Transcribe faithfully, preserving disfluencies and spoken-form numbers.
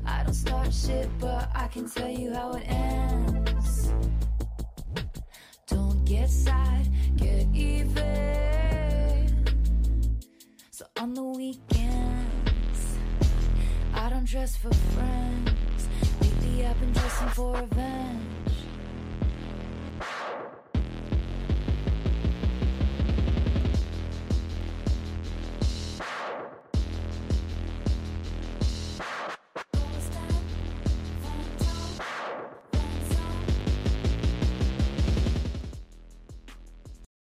I don't start shit, but I can tell you how it ends. Don't get sad, get even. So on the weekends, I don't dress for friends. Lately I've been dressing for events.